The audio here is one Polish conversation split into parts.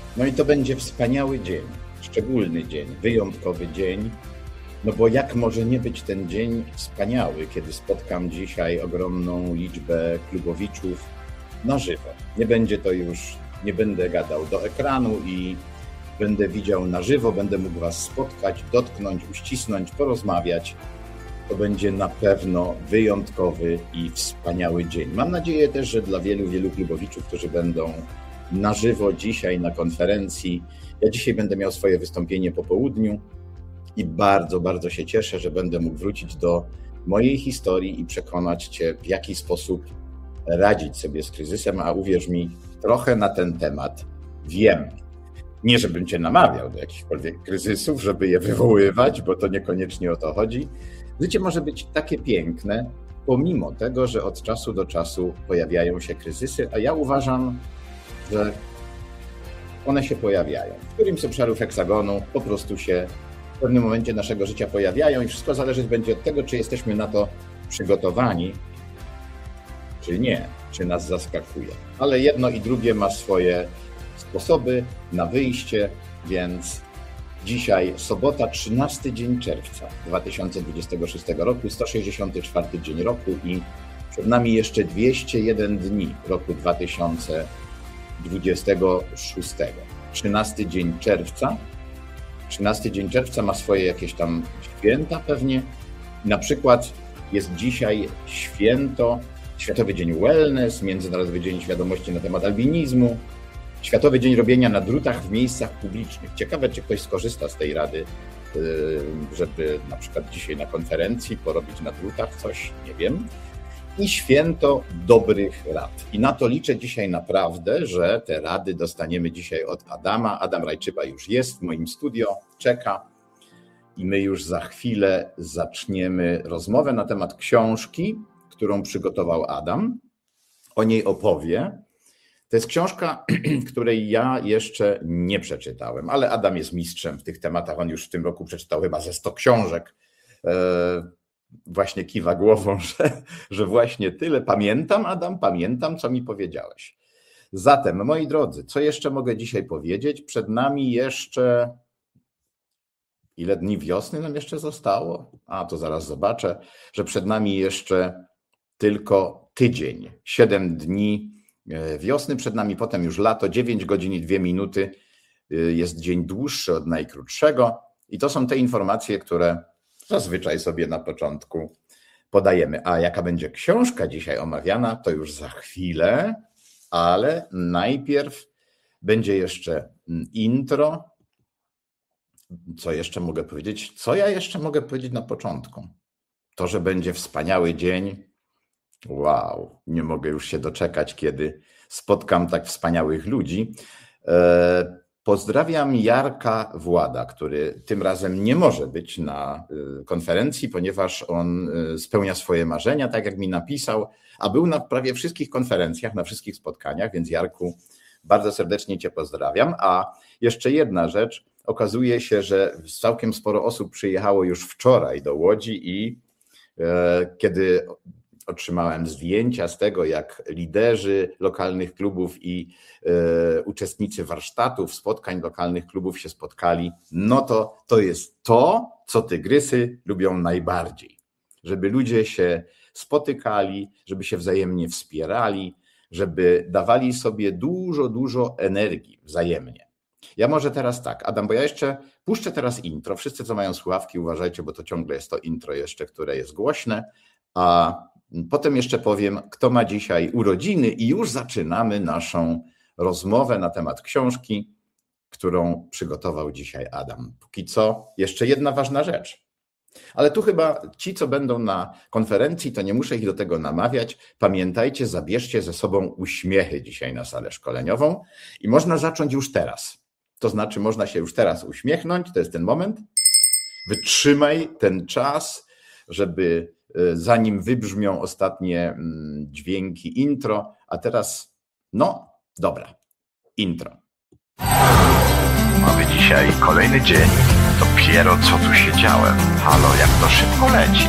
No i to będzie wspaniały dzień, szczególny dzień, wyjątkowy dzień, no bo jak może nie być ten dzień wspaniały, kiedy spotkam dzisiaj ogromną liczbę klubowiczów na żywo. Nie będzie to już, nie będę gadał do ekranu i będę widział na żywo, będę mógł was spotkać, dotknąć, uścisnąć, porozmawiać. To będzie na pewno wyjątkowy i wspaniały dzień. Mam nadzieję też, że dla wielu klubowiczów, którzy będą na żywo dzisiaj na konferencji. Ja dzisiaj będę miał swoje wystąpienie po południu i bardzo się cieszę, że będę mógł wrócić do mojej historii i przekonać cię, w jaki sposób radzić sobie z kryzysem, a uwierz mi, trochę na ten temat wiem. Nie, żebym cię namawiał do jakichkolwiek kryzysów, żeby je wywoływać, bo to niekoniecznie o to chodzi. Życie może być takie piękne, pomimo tego, że od czasu do czasu pojawiają się kryzysy, a ja uważam, że one się pojawiają. W którymś z obszarów heksagonu po prostu się w pewnym momencie naszego życia pojawiają i wszystko zależeć będzie od tego, czy jesteśmy na to przygotowani, czy nie, czy nas zaskakuje. Ale jedno i drugie ma swoje sposoby na wyjście, więc dzisiaj sobota, 13 dzień czerwca 2026 roku, 164 dzień roku i przed nami jeszcze 201 dni roku 2026. 13 dzień czerwca. 13 dzień czerwca ma swoje jakieś tam święta pewnie. Na przykład jest dzisiaj święto, Światowy Dzień Wellness, Międzynarodowy Dzień Świadomości na temat albinizmu, Światowy Dzień Robienia na drutach w miejscach publicznych. Ciekawe, czy ktoś skorzysta z tej rady, żeby na przykład dzisiaj na konferencji porobić na drutach coś, nie wiem. I święto dobrych rad. I na to liczę dzisiaj naprawdę, że te rady dostaniemy dzisiaj od Adama. Adam Rajczyba już jest w moim studio, czeka i my już za chwilę zaczniemy rozmowę na temat książki, którą przygotował Adam. O niej opowie. To jest książka, której ja jeszcze nie przeczytałem, ale Adam jest mistrzem w tych tematach. On już w tym roku przeczytał chyba ze 100 książek. Właśnie kiwa głową, że właśnie tyle. Pamiętam, Adam, pamiętam, co mi powiedziałeś. Zatem, moi drodzy, co jeszcze mogę dzisiaj powiedzieć? Przed nami jeszcze... Ile dni wiosny nam jeszcze zostało? A, to zaraz zobaczę, że przed nami jeszcze tylko tydzień. 7 dni wiosny przed nami, potem już lato, 9 godzin i 2 minuty. Jest dzień dłuższy od najkrótszego. I to są te informacje, które zazwyczaj sobie na początku podajemy. A jaka będzie książka dzisiaj omawiana, to już za chwilę, ale najpierw będzie jeszcze intro. Co jeszcze mogę powiedzieć? Co ja jeszcze mogę powiedzieć na początku? To, że będzie wspaniały dzień. Wow, nie mogę już się doczekać, kiedy spotkam tak wspaniałych ludzi. Pozdrawiam Jarka Włada, który tym razem nie może być na konferencji, ponieważ on spełnia swoje marzenia, tak jak mi napisał, a był na prawie wszystkich konferencjach, na wszystkich spotkaniach, więc Jarku, bardzo serdecznie cię pozdrawiam. A jeszcze jedna rzecz, okazuje się, że całkiem sporo osób przyjechało już wczoraj do Łodzi i kiedy otrzymałem zdjęcia z tego, jak liderzy lokalnych klubów i uczestnicy warsztatów, spotkań lokalnych klubów się spotkali, no to jest to, co tygrysy lubią najbardziej. Żeby ludzie się spotykali, żeby się wzajemnie wspierali, żeby dawali sobie dużo energii wzajemnie. Ja może teraz tak, Adam, bo ja jeszcze puszczę teraz intro. Wszyscy, co mają słuchawki, uważajcie, bo to ciągle jest to intro jeszcze, które jest głośne, a potem jeszcze powiem, kto ma dzisiaj urodziny i już zaczynamy naszą rozmowę na temat książki, którą przygotował dzisiaj Adam. Póki co jeszcze jedna ważna rzecz. Ale tu chyba ci, co będą na konferencji, to nie muszę ich do tego namawiać. Pamiętajcie, zabierzcie ze sobą uśmiechy dzisiaj na salę szkoleniową i można zacząć już teraz. To znaczy można się już teraz uśmiechnąć, to jest ten moment. Wytrzymaj ten czas, żeby zanim wybrzmią ostatnie dźwięki intro, a teraz, no dobra, intro. Mamy dzisiaj kolejny dzień. Dopiero co tu siedziałem. Halo, jak to szybko leci.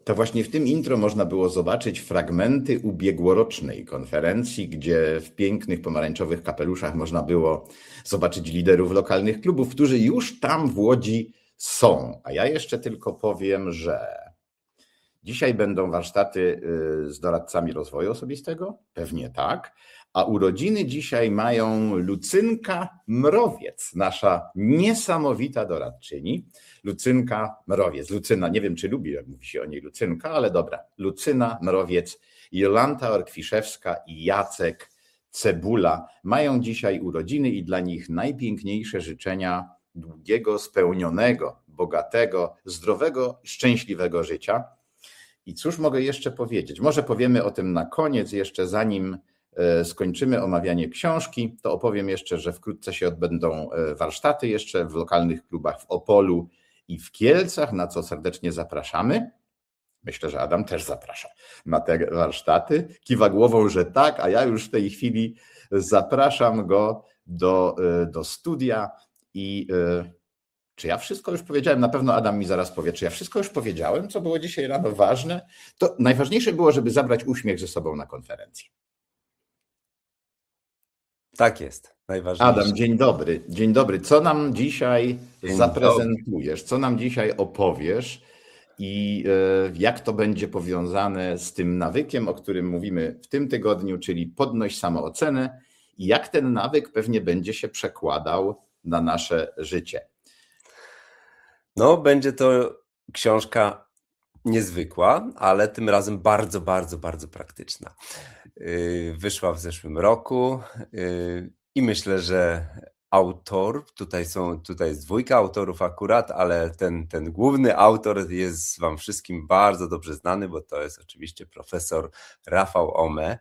To właśnie w tym intro można było zobaczyć fragmenty ubiegłorocznej konferencji, gdzie w pięknych pomarańczowych kapeluszach można było zobaczyć liderów lokalnych klubów, którzy już tam w Łodzi są. A ja jeszcze tylko powiem, że dzisiaj będą warsztaty z doradcami rozwoju osobistego, pewnie tak, a urodziny dzisiaj mają Lucynka Mrowiec, nasza niesamowita doradczyni. Lucynka Mrowiec. Lucyna, nie wiem czy lubi, jak mówi się o niej Lucynka, ale dobra. Lucyna Mrowiec, Jolanta Orkwiszewska i Jacek Cebula mają dzisiaj urodziny i dla nich najpiękniejsze życzenia długiego, spełnionego, bogatego, zdrowego, szczęśliwego życia. I cóż mogę jeszcze powiedzieć? Może powiemy o tym na koniec, jeszcze zanim skończymy omawianie książki, to opowiem jeszcze, że wkrótce się odbędą warsztaty jeszcze w lokalnych klubach w Opolu i w Kielcach, na co serdecznie zapraszamy. Myślę, że Adam też zaprasza na te warsztaty. Kiwa głową, że tak, a ja już w tej chwili zapraszam go do studia i czy ja wszystko już powiedziałem? Na pewno Adam mi zaraz powie, czy ja wszystko już powiedziałem, co było dzisiaj rano ważne? To najważniejsze było, żeby zabrać uśmiech ze sobą na konferencję. Tak jest, najważniejsze. Adam, dzień dobry. Dzień dobry. Co nam dzisiaj zaprezentujesz? Co nam dzisiaj opowiesz? I jak to będzie powiązane z tym nawykiem, o którym mówimy w tym tygodniu, czyli podnoś samoocenę i jak ten nawyk pewnie będzie się przekładał na nasze życie? No, będzie to książka niezwykła, ale tym razem bardzo, bardzo, bardzo praktyczna. Wyszła w zeszłym roku i myślę, że autor, tutaj jest dwójka autorów akurat, ale ten główny autor jest wam wszystkim bardzo dobrze znany, bo to jest oczywiście profesor Rafał Ome,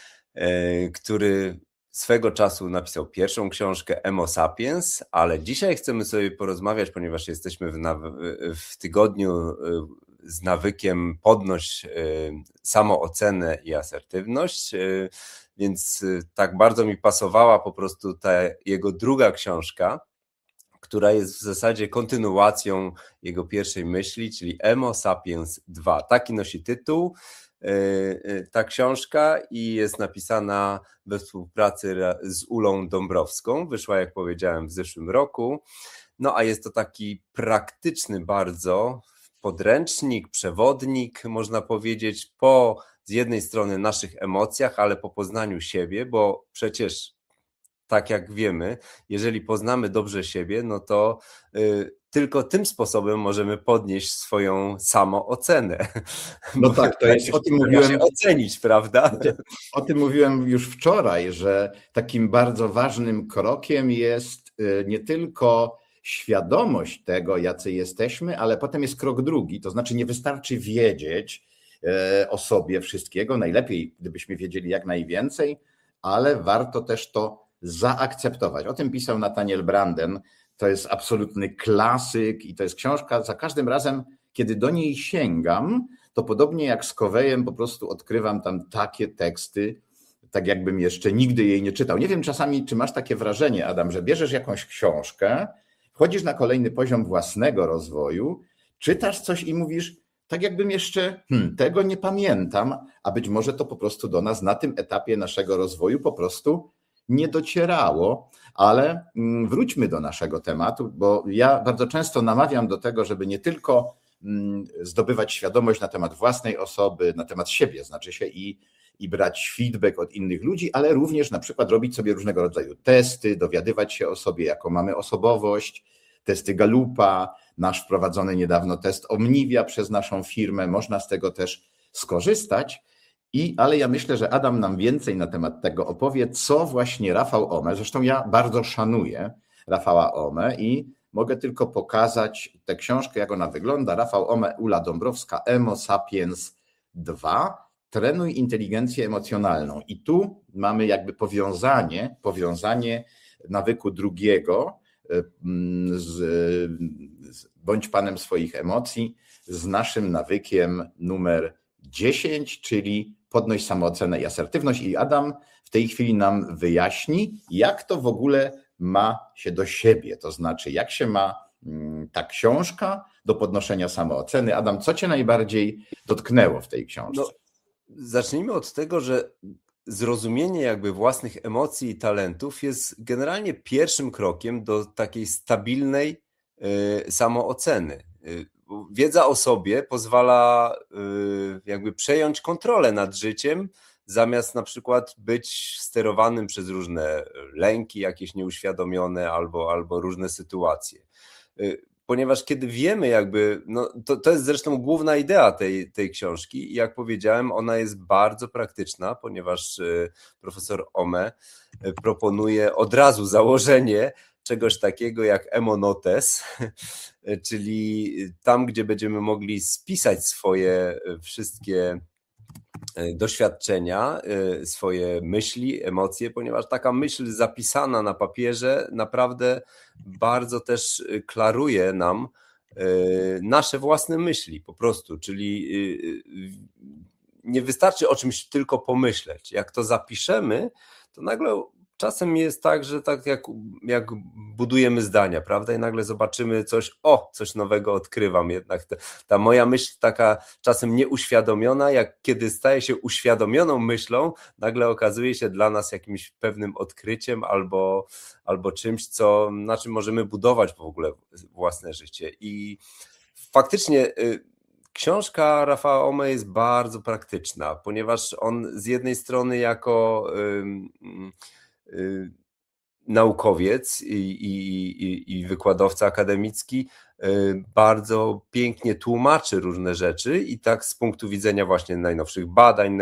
który swego czasu napisał pierwszą książkę Emo Sapiens, ale dzisiaj chcemy sobie porozmawiać, ponieważ jesteśmy w tygodniu z nawykiem podnoś samoocenę i asertywność, więc tak bardzo mi pasowała po prostu ta jego druga książka, która jest w zasadzie kontynuacją jego pierwszej myśli, czyli Emo Sapiens 2. Taki nosi tytuł ta książka i jest napisana we współpracy z Ulą Dąbrowską. Wyszła, jak powiedziałem, w zeszłym roku. No a jest to taki praktyczny bardzo podręcznik, przewodnik, można powiedzieć, po z jednej strony naszych emocjach, ale po poznaniu siebie, bo przecież tak jak wiemy, jeżeli poznamy dobrze siebie, no to tylko tym sposobem możemy podnieść swoją samoocenę. No tak, to jest, o tym mówiłem. Się ocenić, prawda? O tym mówiłem już wczoraj, że takim bardzo ważnym krokiem jest nie tylko świadomość tego, jacy jesteśmy, ale potem jest krok drugi, to znaczy nie wystarczy wiedzieć o sobie wszystkiego, najlepiej gdybyśmy wiedzieli jak najwięcej, ale warto też to zaakceptować. O tym pisał Nathaniel Branden, to jest absolutny klasyk i to jest książka, za każdym razem, kiedy do niej sięgam, to podobnie jak z Coveym po prostu odkrywam tam takie teksty, tak jakbym jeszcze nigdy jej nie czytał. Nie wiem czasami, czy masz takie wrażenie, Adam, że bierzesz jakąś książkę, wchodzisz na kolejny poziom własnego rozwoju, czytasz coś i mówisz, tak jakbym jeszcze tego nie pamiętam, a być może to po prostu do nas na tym etapie naszego rozwoju po prostu nie docierało, ale wróćmy do naszego tematu, bo ja bardzo często namawiam do tego, żeby nie tylko zdobywać świadomość na temat własnej osoby, na temat siebie, znaczy się i brać feedback od innych ludzi, ale również na przykład robić sobie różnego rodzaju testy, dowiadywać się o sobie, jaką mamy osobowość, testy Gallupa, nasz wprowadzony niedawno test Omnivia przez naszą firmę, można z tego też skorzystać. Ale ja myślę, że Adam nam więcej na temat tego opowie, co właśnie Rafał Ome, zresztą ja bardzo szanuję Rafała Ome i mogę tylko pokazać tę książkę, jak ona wygląda. Rafał Ome, Ula Dąbrowska, Emo Sapiens 2, trenuj inteligencję emocjonalną. I tu mamy jakby powiązanie nawyku drugiego, bądź panem swoich emocji, z naszym nawykiem numer 10, czyli podnoś samoocenę i asertywność. I Adam w tej chwili nam wyjaśni, jak to w ogóle ma się do siebie, to znaczy jak się ma ta książka do podnoszenia samooceny. Adam, co cię najbardziej dotknęło w tej książce? No, zacznijmy od tego, że zrozumienie jakby własnych emocji i talentów jest generalnie pierwszym krokiem do takiej stabilnej samooceny. Wiedza o sobie pozwala jakby przejąć kontrolę nad życiem, zamiast na przykład być sterowanym przez różne lęki jakieś nieuświadomione albo różne sytuacje. Ponieważ kiedy wiemy jakby, no to jest zresztą główna idea tej książki i jak powiedziałem, ona jest bardzo praktyczna, ponieważ profesor Ome proponuje od razu założenie czegoś takiego jak emonotes, czyli tam, gdzie będziemy mogli spisać swoje wszystkie doświadczenia, swoje myśli, emocje, ponieważ taka myśl zapisana na papierze naprawdę bardzo też klaruje nam nasze własne myśli po prostu, czyli nie wystarczy o czymś tylko pomyśleć. Jak to zapiszemy, to nagle czasem jest tak, że tak jak budujemy zdania, prawda? I nagle zobaczymy coś nowego odkrywam. Jednak ta moja myśl taka czasem nieuświadomiona, jak kiedy staje się uświadomioną myślą, nagle okazuje się dla nas jakimś pewnym odkryciem albo czymś, na czym możemy budować w ogóle własne życie. I faktycznie książka Rafała Ome jest bardzo praktyczna, ponieważ on z jednej strony jako naukowiec i wykładowca akademicki bardzo pięknie tłumaczy różne rzeczy i tak z punktu widzenia właśnie najnowszych badań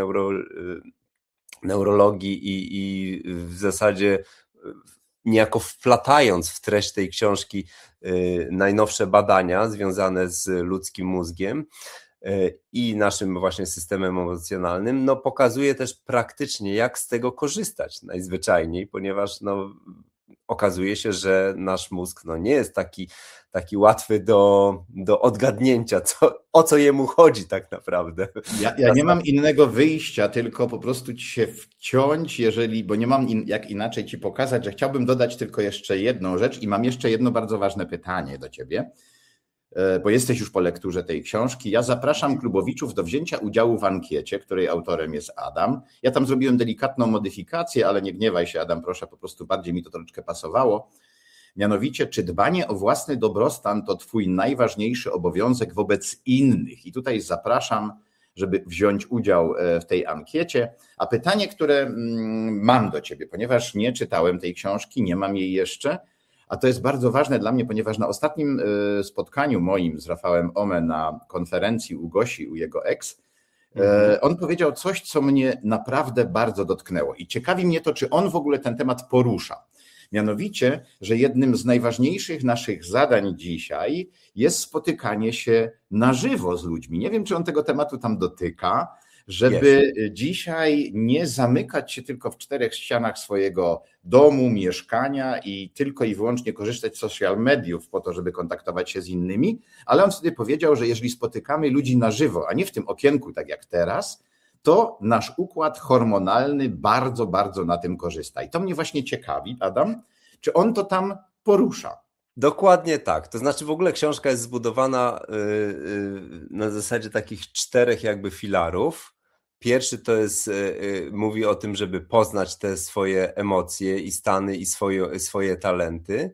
neurologii i w zasadzie niejako wplatając w treść tej książki najnowsze badania związane z ludzkim mózgiem i naszym właśnie systemem emocjonalnym, no pokazuje też praktycznie, jak z tego korzystać najzwyczajniej, ponieważ okazuje się, że nasz mózg nie jest taki łatwy do odgadnięcia, o co jemu chodzi tak naprawdę. Ja nie mam innego wyjścia, tylko po prostu ci się wciąć, bo nie mam jak inaczej ci pokazać, że chciałbym dodać tylko jeszcze jedną rzecz i mam jeszcze jedno bardzo ważne pytanie do ciebie, bo jesteś już po lekturze tej książki. Ja zapraszam klubowiczów do wzięcia udziału w ankiecie, której autorem jest Adam. Ja tam zrobiłem delikatną modyfikację, ale nie gniewaj się, Adam, proszę, po prostu bardziej mi to troszeczkę pasowało. Mianowicie, czy dbanie o własny dobrostan to twój najważniejszy obowiązek wobec innych? I tutaj zapraszam, żeby wziąć udział w tej ankiecie. A pytanie, które mam do ciebie, ponieważ nie czytałem tej książki, nie mam jej jeszcze, a to jest bardzo ważne dla mnie, ponieważ na ostatnim spotkaniu moim z Rafałem Ome na konferencji u Gosi, u jego ex, on powiedział coś, co mnie naprawdę bardzo dotknęło i ciekawi mnie to, czy on w ogóle ten temat porusza. Mianowicie, że jednym z najważniejszych naszych zadań dzisiaj jest spotykanie się na żywo z ludźmi. Nie wiem, czy on tego tematu tam dotyka, żeby dzisiaj nie zamykać się tylko w 4 ścianach swojego domu, mieszkania i tylko i wyłącznie korzystać z social mediów po to, żeby kontaktować się z innymi, ale on wtedy powiedział, że jeżeli spotykamy ludzi na żywo, a nie w tym okienku, tak jak teraz, to nasz układ hormonalny bardzo, bardzo na tym korzysta. I to mnie właśnie ciekawi, Adam, czy on to tam porusza? Dokładnie tak. To znaczy w ogóle książka jest zbudowana na zasadzie takich 4 jakby filarów. Pierwszy to jest, mówi o tym, żeby poznać te swoje emocje i stany i swoje talenty.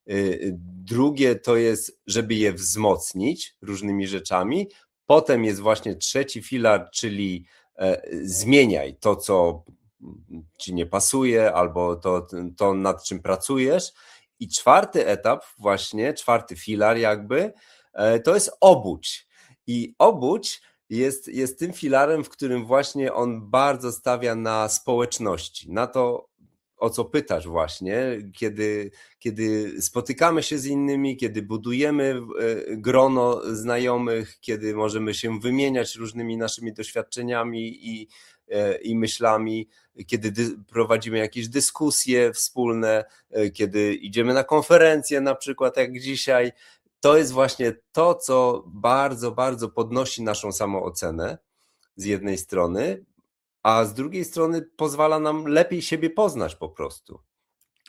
Drugie to jest, żeby je wzmocnić różnymi rzeczami. Potem jest właśnie 3 filar, czyli zmieniaj to, co ci nie pasuje, albo to nad czym pracujesz. I 4 etap, właśnie 4 filar jakby, to jest obudź. I obudź jest tym filarem, w którym właśnie on bardzo stawia na społeczności, na to, o co pytasz właśnie, kiedy spotykamy się z innymi, kiedy budujemy grono znajomych, kiedy możemy się wymieniać różnymi naszymi doświadczeniami i myślami, kiedy prowadzimy jakieś dyskusje wspólne, kiedy idziemy na konferencje na przykład jak dzisiaj. To jest właśnie to, co bardzo, bardzo podnosi naszą samoocenę z jednej strony, a z drugiej strony pozwala nam lepiej siebie poznać po prostu.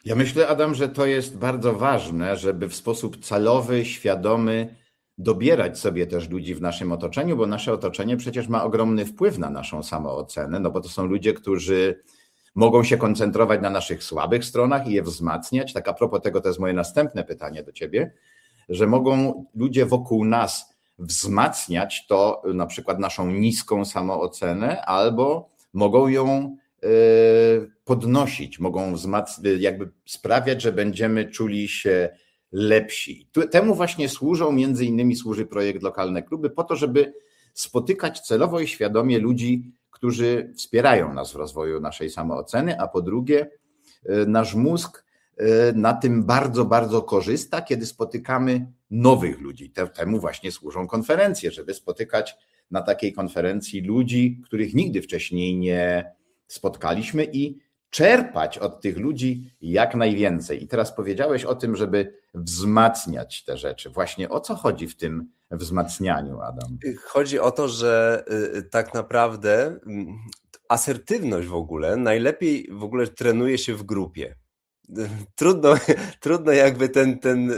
Ja myślę, Adam, że to jest bardzo ważne, żeby w sposób celowy, świadomy dobierać sobie też ludzi w naszym otoczeniu, bo nasze otoczenie przecież ma ogromny wpływ na naszą samoocenę, no bo to są ludzie, którzy mogą się koncentrować na naszych słabych stronach i je wzmacniać. Tak a propos tego, to jest moje następne pytanie do ciebie, że mogą ludzie wokół nas wzmacniać to na przykład naszą niską samoocenę, albo mogą ją podnosić, mogą jakby sprawiać, że będziemy czuli się lepsi. Temu właśnie służy projekt Lokalne Kluby, po to, żeby spotykać celowo i świadomie ludzi, którzy wspierają nas w rozwoju naszej samooceny, a po drugie nasz mózg na tym bardzo, bardzo korzysta, kiedy spotykamy nowych ludzi. Temu właśnie służą konferencje, żeby spotykać na takiej konferencji ludzi, których nigdy wcześniej nie spotkaliśmy i czerpać od tych ludzi jak najwięcej. I teraz powiedziałeś o tym, żeby wzmacniać te rzeczy. Właśnie o co chodzi w tym wzmacnianiu, Adam? Chodzi o to, że tak naprawdę asertywność w ogóle najlepiej w ogóle trenuje się w grupie. Trudno jakby ten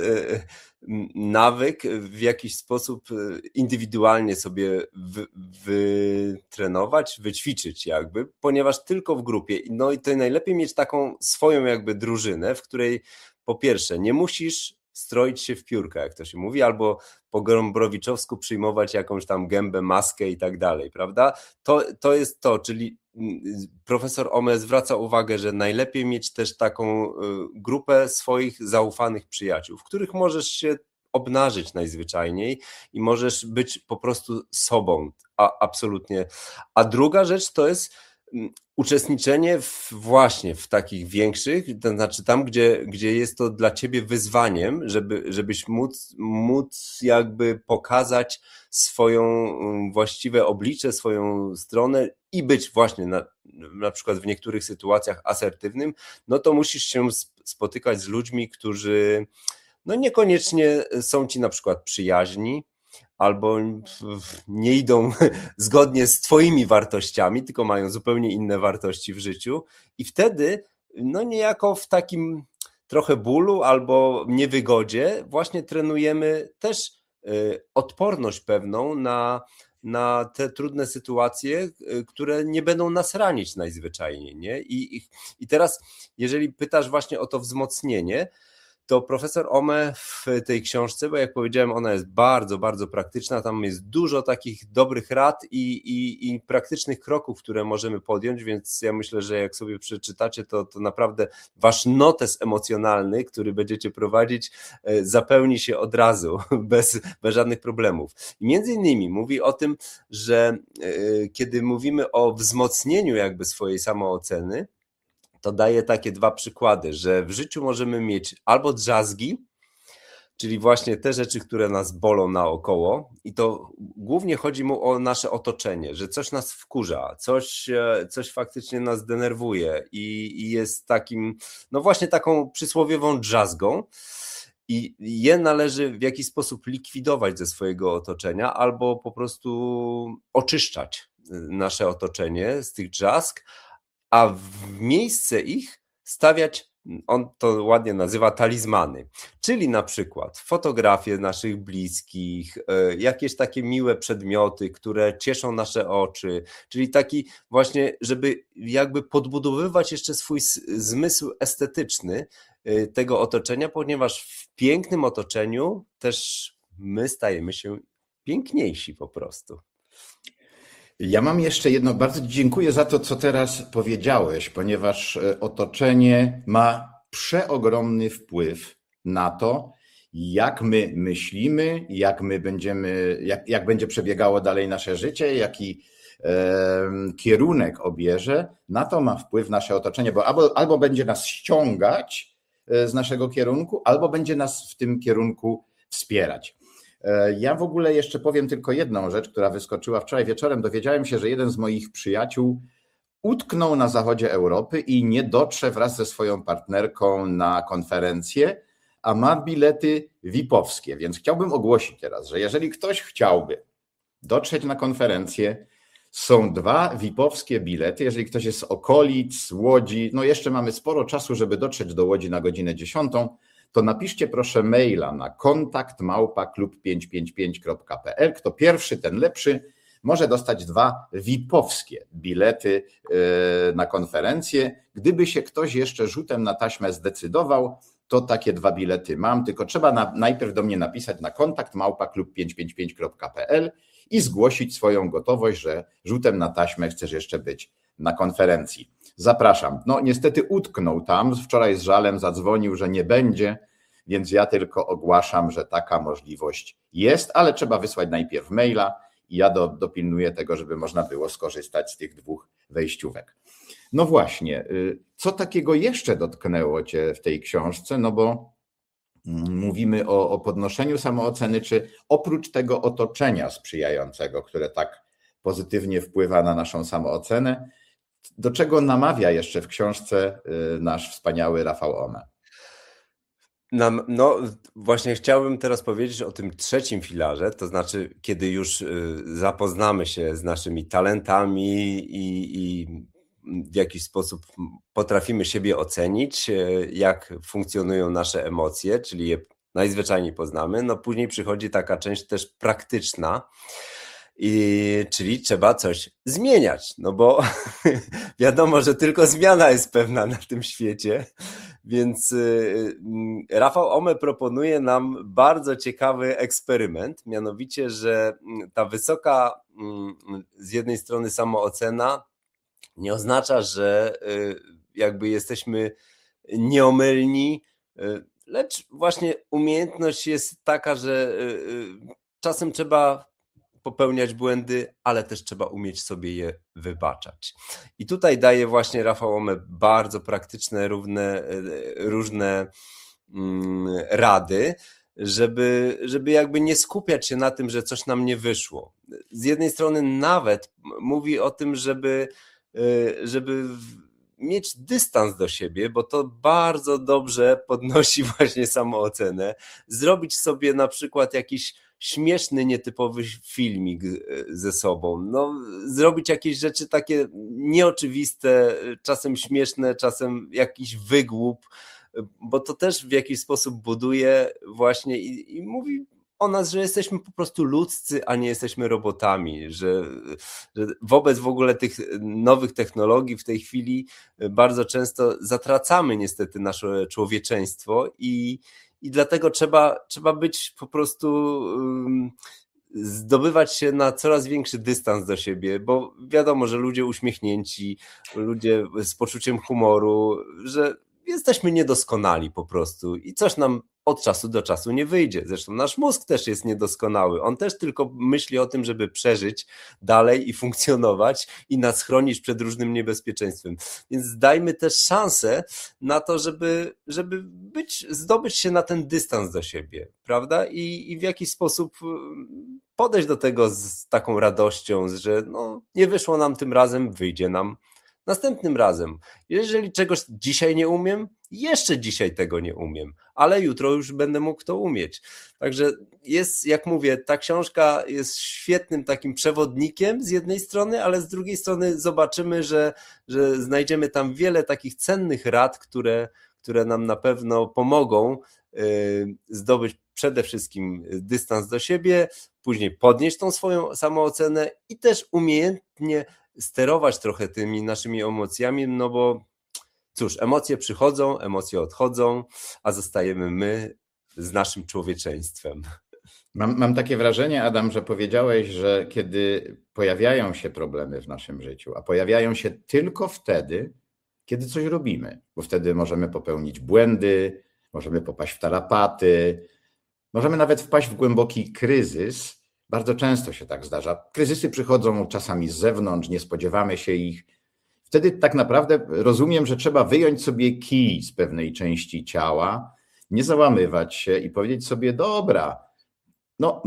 nawyk w jakiś sposób indywidualnie sobie wytrenować, wyćwiczyć jakby, ponieważ tylko w grupie. No i to najlepiej mieć taką swoją jakby drużynę, w której po pierwsze nie musisz stroić się w piórka, jak to się mówi, albo po gombrowiczowsku przyjmować jakąś tam gębę, maskę i tak dalej, prawda? To jest to, czyli profesor Ome zwraca uwagę, że najlepiej mieć też taką grupę swoich zaufanych przyjaciół, w których możesz się obnażyć najzwyczajniej i możesz być po prostu sobą, absolutnie. A druga rzecz to jest uczestniczenie właśnie w takich większych, to znaczy tam, gdzie jest to dla ciebie wyzwaniem, żebyś móc jakby pokazać swoją właściwe oblicze, swoją stronę i być właśnie na przykład w niektórych sytuacjach asertywnym, no to musisz się spotykać z ludźmi, którzy no niekoniecznie są ci na przykład przyjaźni, albo nie idą zgodnie z twoimi wartościami, tylko mają zupełnie inne wartości w życiu i wtedy no niejako w takim trochę bólu albo niewygodzie właśnie trenujemy też odporność pewną na te trudne sytuacje, które nie będą nas ranić najzwyczajniej, nie? I teraz, jeżeli pytasz właśnie o to wzmocnienie, to profesor Ome w tej książce, bo jak powiedziałem, ona jest bardzo, bardzo praktyczna, tam jest dużo takich dobrych rad i praktycznych kroków, które możemy podjąć, więc ja myślę, że jak sobie przeczytacie, to naprawdę wasz notes emocjonalny, który będziecie prowadzić, zapełni się od razu, bez żadnych problemów. I między innymi mówi o tym, że kiedy mówimy o wzmocnieniu jakby swojej samooceny, to daje takie dwa przykłady, że w życiu możemy mieć albo drzazgi, czyli właśnie te rzeczy, które nas bolą naokoło i to głównie chodzi mu o nasze otoczenie, że coś nas wkurza, coś faktycznie nas denerwuje i jest takim, no właśnie taką przysłowiową drzazgą i je należy w jakiś sposób likwidować ze swojego otoczenia albo po prostu oczyszczać nasze otoczenie z tych drzazg, a w miejsce ich stawiać, on to ładnie nazywa, talizmany, czyli na przykład fotografie naszych bliskich, jakieś takie miłe przedmioty, które cieszą nasze oczy, czyli taki właśnie, żeby jakby podbudowywać jeszcze swój zmysł estetyczny tego otoczenia, ponieważ w pięknym otoczeniu też my stajemy się piękniejsi po prostu. Ja mam jeszcze jedno, bardzo dziękuję za to, co teraz powiedziałeś, ponieważ otoczenie ma przeogromny wpływ na to, jak my myślimy, jak będzie przebiegało dalej nasze życie, jaki kierunek obierze, na to ma wpływ nasze otoczenie, bo albo będzie nas ściągać z naszego kierunku, albo będzie nas w tym kierunku wspierać. Ja w ogóle jeszcze powiem tylko jedną rzecz, która wyskoczyła wczoraj wieczorem. Dowiedziałem się, że jeden z moich przyjaciół utknął na zachodzie Europy i nie dotrze wraz ze swoją partnerką na konferencję, a ma bilety VIP-owskie, więc chciałbym ogłosić teraz, że jeżeli ktoś chciałby dotrzeć na konferencję Są 2 VIP-owskie bilety. Jeżeli ktoś jest z okolic, Łodzi, no jeszcze mamy sporo czasu, żeby dotrzeć do Łodzi na godzinę 10, to napiszcie proszę maila na kontakt@klub555.pl. Kto pierwszy, ten lepszy, może dostać 2 VIP-owskie bilety na konferencję. Gdyby się ktoś jeszcze rzutem na taśmę zdecydował, to takie 2 bilety mam, tylko trzeba najpierw do mnie napisać na kontakt@klub555.pl i zgłosić swoją gotowość, że rzutem na taśmę chcesz jeszcze być na konferencji. Zapraszam. No niestety utknął tam, wczoraj z żalem zadzwonił, że nie będzie, więc ja tylko ogłaszam, że taka możliwość jest, ale trzeba wysłać najpierw maila i ja dopilnuję tego, żeby można było skorzystać z tych 2 wejściówek. No właśnie, co takiego jeszcze dotknęło Cię w tej książce? No bo mówimy o podnoszeniu samooceny, czy oprócz tego otoczenia sprzyjającego, które tak pozytywnie wpływa na naszą samoocenę, do czego namawia jeszcze w książce nasz wspaniały Rafał Ome? No właśnie chciałbym teraz powiedzieć o tym 3. filarze, to znaczy kiedy już zapoznamy się z naszymi talentami i w jakiś sposób potrafimy siebie ocenić, jak funkcjonują nasze emocje, czyli je najzwyczajniej poznamy, no później przychodzi taka część też praktyczna, czyli trzeba coś zmieniać, no bo wiadomo, że tylko zmiana jest pewna na tym świecie, więc Rafał Ome proponuje nam bardzo ciekawy eksperyment, mianowicie, że ta wysoka z jednej strony samoocena nie oznacza, że jakby jesteśmy nieomylni, lecz właśnie umiejętność jest taka, że czasem trzeba popełniać błędy, ale też trzeba umieć sobie je wybaczać. I tutaj daje właśnie Rafał Ome bardzo praktyczne, różne rady, żeby jakby nie skupiać się na tym, że coś nam nie wyszło. Z jednej strony nawet mówi o tym, żeby mieć dystans do siebie, bo to bardzo dobrze podnosi właśnie samoocenę. Zrobić sobie na przykład jakiś śmieszny, nietypowy filmik ze sobą. No, zrobić jakieś rzeczy takie nieoczywiste, czasem śmieszne, czasem jakiś wygłup, bo to też w jakiś sposób buduje właśnie i mówi o nas, że jesteśmy po prostu ludzcy, a nie jesteśmy robotami, że wobec w ogóle tych nowych technologii w tej chwili bardzo często zatracamy niestety nasze człowieczeństwo i dlatego trzeba być po prostu, zdobywać się na coraz większy dystans do siebie, bo wiadomo, że ludzie uśmiechnięci, ludzie z poczuciem humoru, że jesteśmy niedoskonali po prostu i coś nam od czasu do czasu nie wyjdzie. Zresztą nasz mózg też jest niedoskonały. On też tylko myśli o tym, żeby przeżyć dalej i funkcjonować i nas chronić przed różnym niebezpieczeństwem. Więc dajmy też szansę na to, żeby zdobyć się na ten dystans do siebie, prawda? I w jakiś sposób podejść do tego z taką radością, że no, nie wyszło nam tym razem, wyjdzie nam następnym razem. Jeżeli czegoś dzisiaj nie umiem, jeszcze dzisiaj tego nie umiem, ale jutro już będę mógł to umieć. Także jest, jak mówię, ta książka jest świetnym takim przewodnikiem z jednej strony, ale z drugiej strony zobaczymy, że znajdziemy tam wiele takich cennych rad, które nam na pewno pomogą zdobyć przede wszystkim dystans do siebie, później podnieść tą swoją samoocenę i też umiejętnie sterować trochę tymi naszymi emocjami, no bo cóż, emocje przychodzą, emocje odchodzą, a zostajemy my z naszym człowieczeństwem. Mam takie wrażenie, Adam, że powiedziałeś, że kiedy pojawiają się problemy w naszym życiu, a pojawiają się tylko wtedy, kiedy coś robimy, bo wtedy możemy popełnić błędy, możemy popaść w tarapaty, możemy nawet wpaść w głęboki kryzys. Bardzo często się tak zdarza. Kryzysy przychodzą czasami z zewnątrz, nie spodziewamy się ich. Wtedy tak naprawdę rozumiem, że trzeba wyjąć sobie kij z pewnej części ciała, nie załamywać się i powiedzieć sobie, dobra, no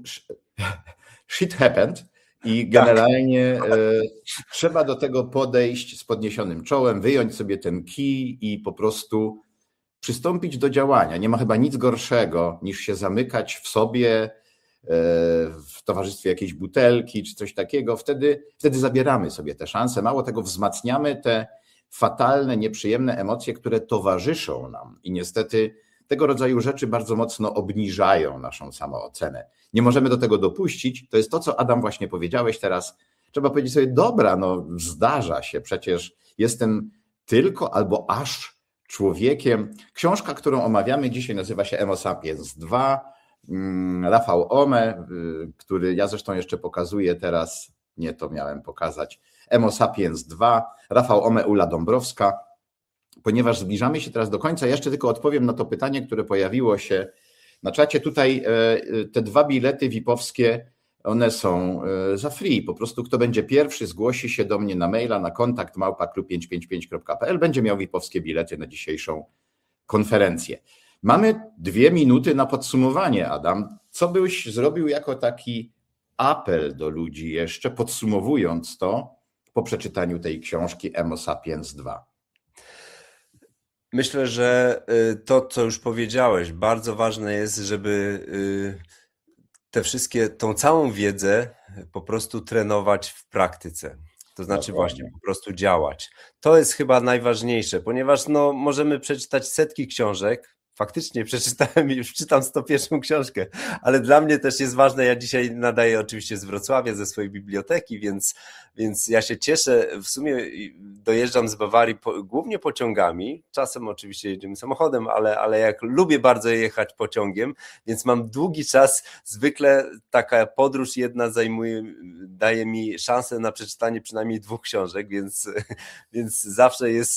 shit happened i generalnie trzeba do tego podejść z podniesionym czołem, wyjąć sobie ten kij i po prostu przystąpić do działania. Nie ma chyba nic gorszego niż się zamykać w sobie, w towarzystwie jakiejś butelki czy coś takiego, wtedy zabieramy sobie tę szansę. Mało tego, wzmacniamy te fatalne, nieprzyjemne emocje, które towarzyszą nam i niestety tego rodzaju rzeczy bardzo mocno obniżają naszą samoocenę. Nie możemy do tego dopuścić. To jest to, co Adam właśnie powiedziałeś teraz. Trzeba powiedzieć sobie, dobra, no zdarza się, przecież jestem tylko albo aż człowiekiem. Książka, którą omawiamy dzisiaj, nazywa się Homo Sapiens 2. Rafał Ome, który ja zresztą jeszcze pokazuję teraz, nie to miałem pokazać, Homo Sapiens 2, Rafał Ome, Ula Dąbrowska. Ponieważ zbliżamy się teraz do końca, jeszcze tylko odpowiem na to pytanie, które pojawiło się na czacie. Tutaj te 2 bilety VIP-owskie, one są za free. Po prostu kto będzie pierwszy, zgłosi się do mnie na maila, na kontakt @klub555.pl, będzie miał VIP-owskie bilety na dzisiejszą konferencję. Mamy 2 minuty na podsumowanie, Adam. Co byś zrobił jako taki apel do ludzi jeszcze, podsumowując to po przeczytaniu tej książki Homo Sapiens 2? Myślę, że to, co już powiedziałeś, bardzo ważne jest, żeby tą całą wiedzę po prostu trenować w praktyce. To znaczy właśnie po prostu działać. To jest chyba najważniejsze, ponieważ możemy przeczytać setki książek. Faktycznie przeczytałem i już czytam 101 książkę, ale dla mnie też jest ważne, ja dzisiaj nadaję oczywiście z Wrocławia, ze swojej biblioteki, więc ja się cieszę, w sumie dojeżdżam z Bawarii głównie pociągami, czasem oczywiście jedziemy samochodem, ale jak lubię bardzo jechać pociągiem, więc mam długi czas, zwykle taka podróż jedna daje mi szansę na przeczytanie przynajmniej 2 książek, więc zawsze jest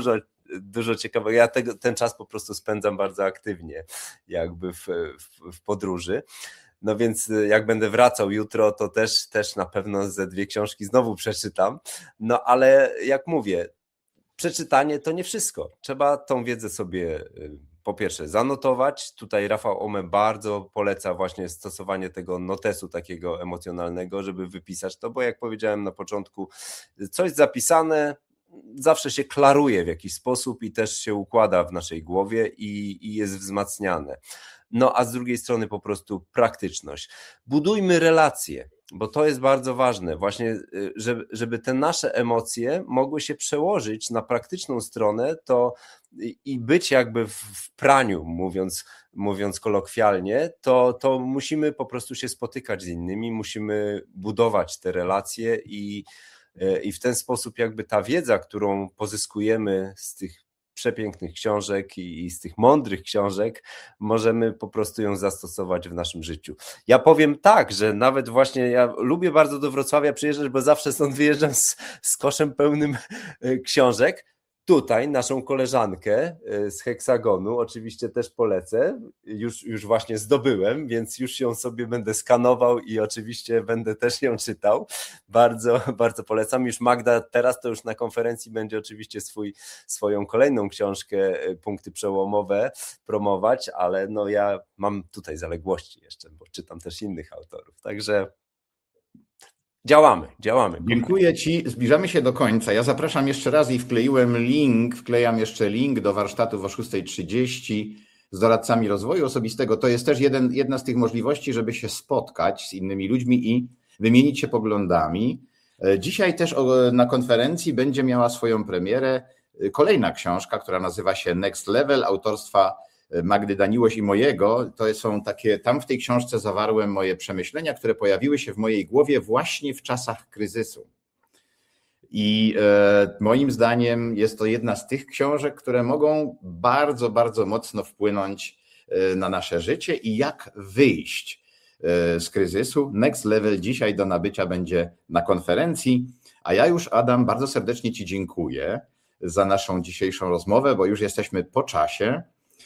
dużo ciekawego. Ja ten czas po prostu spędzam bardzo aktywnie jakby w podróży. No więc jak będę wracał jutro, to też na pewno ze 2 książki znowu przeczytam. No ale jak mówię, przeczytanie to nie wszystko. Trzeba tą wiedzę sobie po pierwsze zanotować. Tutaj Rafał Ome bardzo poleca właśnie stosowanie tego notesu takiego emocjonalnego, żeby wypisać to, bo jak powiedziałem na początku, coś zapisane zawsze się klaruje w jakiś sposób i też się układa w naszej głowie i jest wzmacniane. No a z drugiej strony po prostu praktyczność. Budujmy relacje, bo to jest bardzo ważne, właśnie żeby te nasze emocje mogły się przełożyć na praktyczną stronę i być jakby w praniu, mówiąc kolokwialnie, to musimy po prostu się spotykać z innymi, musimy budować te relacje i w ten sposób jakby ta wiedza, którą pozyskujemy z tych przepięknych książek i z tych mądrych książek, możemy po prostu ją zastosować w naszym życiu. Ja powiem tak, że nawet właśnie ja lubię bardzo do Wrocławia przyjeżdżać, bo zawsze stąd wyjeżdżam z koszem pełnym książek. Tutaj naszą koleżankę z Heksagonu oczywiście też polecę, już właśnie zdobyłem, więc już ją sobie będę skanował i oczywiście będę też ją czytał. Bardzo, bardzo polecam. Już Magda teraz to już na konferencji będzie oczywiście swoją kolejną książkę Punkty Przełomowe promować, ale ja mam tutaj zaległości jeszcze, bo czytam też innych autorów, także działamy. Dziękuję Ci. Zbliżamy się do końca. Ja zapraszam jeszcze raz i wklejam jeszcze link do warsztatów o 6:30 z doradcami rozwoju osobistego. To jest też jedna z tych możliwości, żeby się spotkać z innymi ludźmi i wymienić się poglądami. Dzisiaj też na konferencji będzie miała swoją premierę kolejna książka, która nazywa się Next Level, autorstwa Magdy Daniłoś i mojego. To są takie, tam w tej książce zawarłem moje przemyślenia, które pojawiły się w mojej głowie właśnie w czasach kryzysu. I moim zdaniem jest to jedna z tych książek, które mogą bardzo, bardzo mocno wpłynąć na nasze życie i jak wyjść z kryzysu. Next Level dzisiaj do nabycia będzie na konferencji, a ja już, Adam, bardzo serdecznie Ci dziękuję za naszą dzisiejszą rozmowę, bo już jesteśmy po czasie.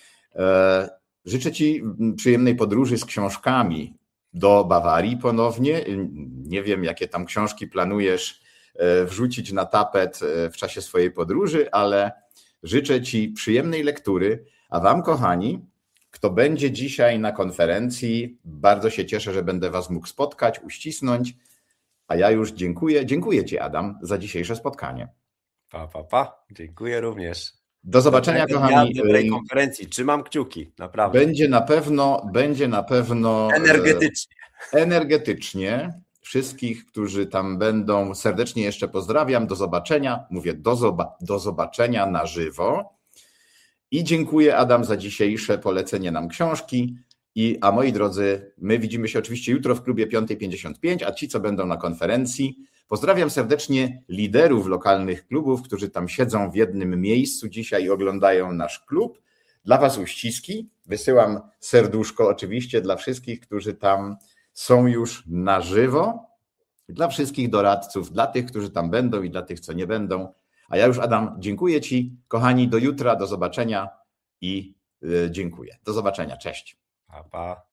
Życzę Ci przyjemnej podróży z książkami do Bawarii ponownie. Nie wiem, jakie tam książki planujesz wrzucić na tapet w czasie swojej podróży, ale życzę Ci przyjemnej lektury, a Wam, kochani, kto będzie dzisiaj na konferencji, bardzo się cieszę, że będę Was mógł spotkać, uścisnąć, a ja już dziękuję. Dziękuję Ci, Adam, za dzisiejsze spotkanie. Pa. Dziękuję również. Do zobaczenia, kochani. Dobrej konferencji. Trzymam kciuki, naprawdę. Będzie na pewno energetycznie. Wszystkich, którzy tam będą, serdecznie jeszcze pozdrawiam. Do zobaczenia. Mówię do zobaczenia na żywo. I dziękuję, Adam, za dzisiejsze polecenie nam książki. A moi drodzy, my widzimy się oczywiście jutro w klubie 5:55, a ci, co będą na konferencji, pozdrawiam serdecznie liderów lokalnych klubów, którzy tam siedzą w jednym miejscu dzisiaj i oglądają nasz klub. Dla was uściski. Wysyłam serduszko oczywiście dla wszystkich, którzy tam są już na żywo. Dla wszystkich doradców, dla tych, którzy tam będą i dla tych, co nie będą. A ja już, Adam, dziękuję ci. Kochani, do jutra, do zobaczenia i dziękuję. Do zobaczenia. Cześć. Pa, pa.